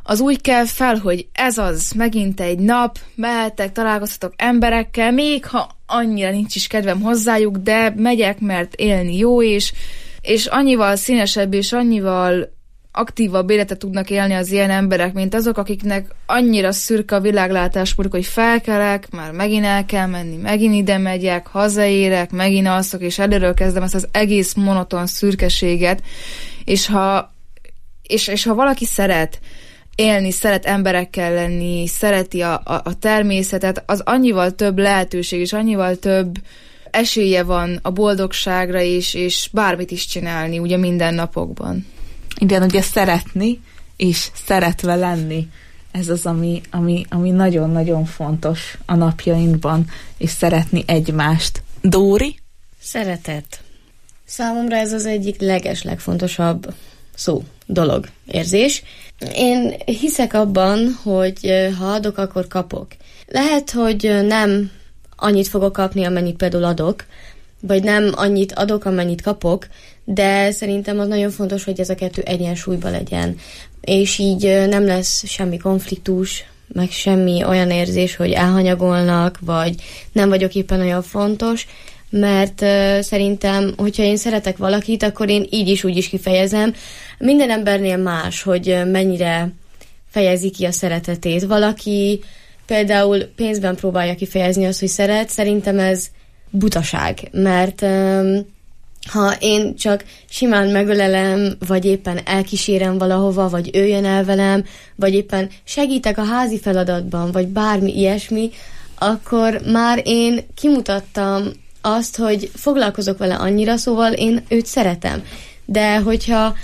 az úgy kell fel, hogy ez az, megint egy nap, mehetek, találkozhatok emberekkel, még ha annyira nincs is kedvem hozzájuk, de megyek, mert élni jó, és, és annyival színesebb és annyival aktívabb életet tudnak élni az ilyen emberek, mint azok, akiknek annyira szürke a világlátásmóduk, hogy felkelek, már megint el kell menni, megint ide megyek, hazaérek, megint alszok, és előről kezdem ezt az egész monoton szürkeséget, és ha, és, és ha valaki szeret élni, szeret emberekkel lenni, szereti a, a, a természetet, az annyival több lehetőség, és annyival több esélye van a boldogságra is, és bármit is csinálni, ugye mindennapokban. Igen, ugye szeretni és szeretve lenni, ez az, ami, ami, ami nagyon-nagyon fontos a napjainkban, és szeretni egymást. Dóri? Szeretet. Számomra ez az egyik leges, legfontosabb szó, dolog, érzés. Én hiszek abban, hogy ha adok, akkor kapok. Lehet, hogy nem annyit fogok kapni, amennyit például adok, vagy nem annyit adok, amennyit kapok, de szerintem az nagyon fontos, hogy ez a kettő egyensúlyban legyen. És így nem lesz semmi konfliktus, meg semmi olyan érzés, hogy elhanyagolnak, vagy nem vagyok éppen olyan fontos, mert uh, szerintem, hogyha én szeretek valakit, akkor én így is, úgy is kifejezem. Minden embernél más, hogy mennyire fejezi ki a szeretetét. Valaki például pénzben próbálja kifejezni azt, hogy szeret, szerintem ez butaság, mert um, ha én csak simán megölelem, vagy éppen elkísérem valahova, vagy ő jön el velem, vagy éppen segítek a házi feladatban, vagy bármi ilyesmi, akkor már én kimutattam azt, hogy foglalkozok vele annyira, szóval én őt szeretem. De hogyha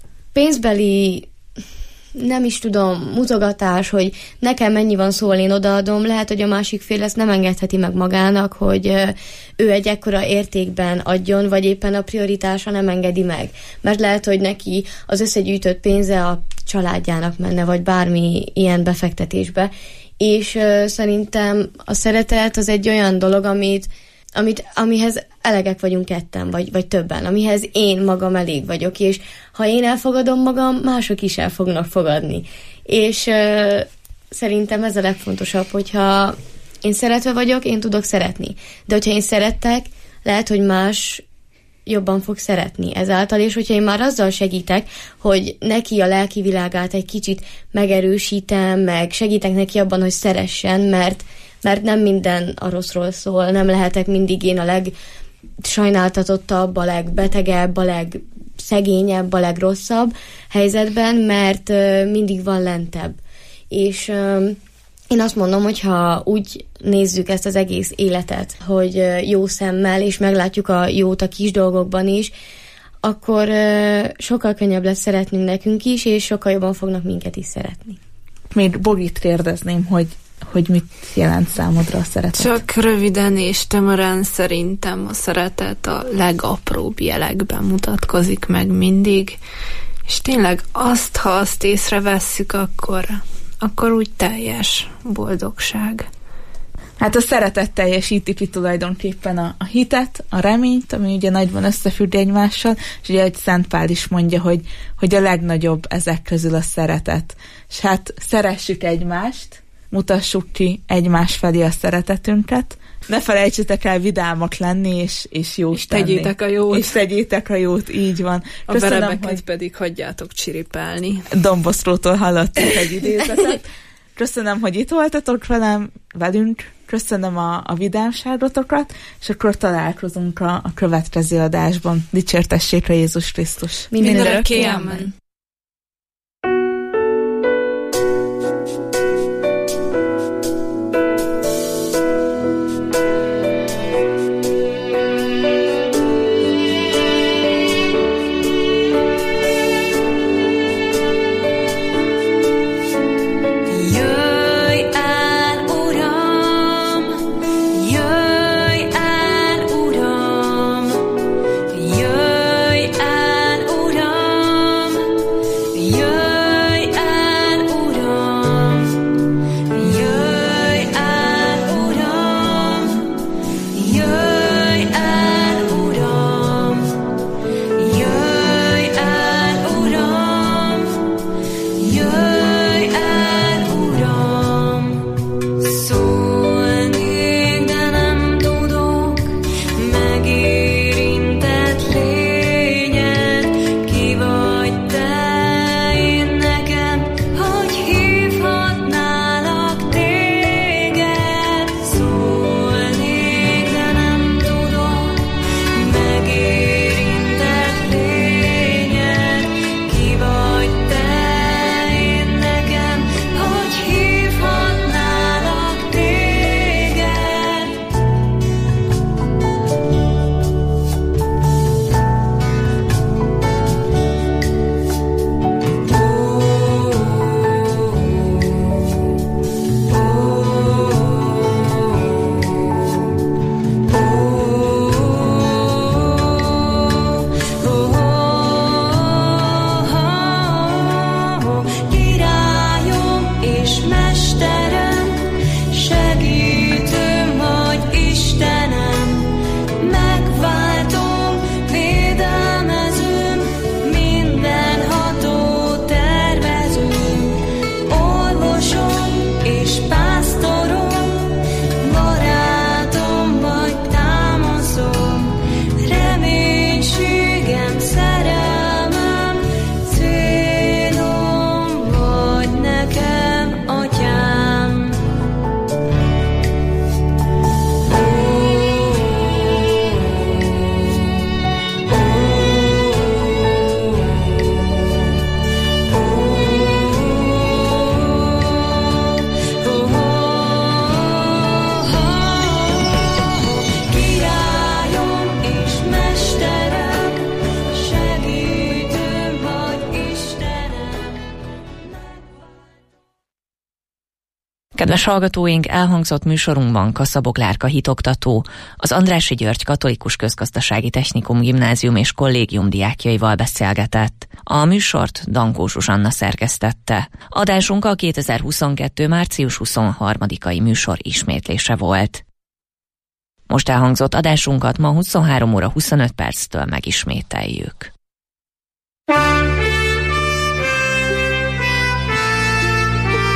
pénzbeli, nem is tudom, mutogatás, hogy nekem mennyi van, szóval én odaadom, lehet, hogy a másik fél ezt nem engedheti meg magának, hogy ő egy ekkora értékben adjon, vagy éppen a prioritása nem engedi meg. Mert lehet, hogy neki az összegyűjtött pénze a családjának menne, vagy bármi ilyen befektetésbe. És uh, szerintem a szeretet az egy olyan dolog, amit Amit, amihez elegek vagyunk ketten, vagy, vagy többen, amihez én magam elég vagyok, és ha én elfogadom magam, mások is el fognak fogadni. És uh, szerintem ez a legfontosabb, hogyha én szeretve vagyok, én tudok szeretni. De hogyha én szerettek, lehet, hogy más jobban fog szeretni ezáltal, és hogyha én már azzal segítek, hogy neki a lelki világát egy kicsit megerősítem, meg segítek neki abban, hogy szeressen, mert mert nem minden a rosszról szól, nem lehetek mindig én a legsajnáltatottabb, a legbetegebb, a legszegényebb, a legrosszabb helyzetben, mert uh, mindig van lentebb. És uh, én azt mondom, hogy ha úgy nézzük ezt az egész életet, hogy uh, jó szemmel, és meglátjuk a jót a kis dolgokban is, akkor uh, sokkal könnyebb lesz szeretnünk nekünk is, és sokkal jobban fognak minket is szeretni. Még Bogit kérdezném, hogy hogy mit jelent számodra a szeretet? Csak röviden és tömören szerintem a szeretet a legapróbb jelekben mutatkozik meg mindig, és tényleg azt, ha azt észrevesszük, akkor, akkor úgy teljes boldogság. Hát a szeretet teljesíti ki tulajdonképpen a, a hitet, a reményt, ami ugye nagyban összefügg egymással, és ugye, hogy Szent Pál is mondja, hogy, hogy a legnagyobb ezek közül a szeretet. És hát szeressük egymást, mutassuk ki egymás felé a szeretetünket. Ne felejtsetek el vidámak lenni, és, és jót és tenni. Tegyétek a jót. És tegyétek a jót, így van. A Köszönöm, verebeket hogy pedig hagyjátok csiripelni. Domboszlótól hallottunk egy idézetet. Köszönöm, hogy itt voltatok velem, velünk. Köszönöm a, a vidámságotokat, és akkor találkozunk a, a következő adásban. Dicsértessék a Jézus Krisztus. Minden örökké, amen. Kedves hallgatóink, elhangzott műsorunkban Kassa Boglárka hitoktató, az Andrássy György Katolikus Közgazdasági Technikum Gimnázium és Kollégium diákjaival beszélgetett. A műsort Dankó Zsuzsanna szerkesztette. Adásunk a kétezer-huszonkettő. március huszonharmadikai műsor ismétlése volt. Most elhangzott adásunkat ma huszonhárom óra huszonöt perctől megismételjük.